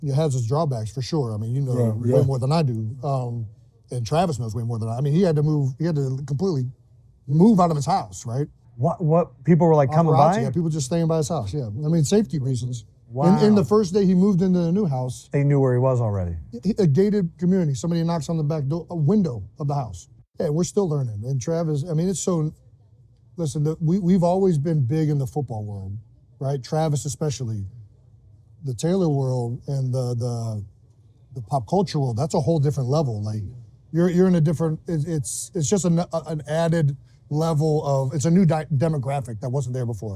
It has its drawbacks for sure. I mean, you know way more than I do. And Travis knows way more than I mean, he had to completely move out of his house, right? What people were like coming by? Yeah, people just staying by his house, yeah. I mean, safety reasons. Wow. In the first day he moved into the new house. They knew where he was already. A gated community. Somebody knocks on the back door, a window of the house. Yeah, we're still learning. And Travis, I mean, it's so, listen, we've always been big in the football world, right? Travis especially. The Taylor world and the pop culture world, that's a whole different level. Like, you're in a different, it's just an added level of, it's a new demographic that wasn't there before.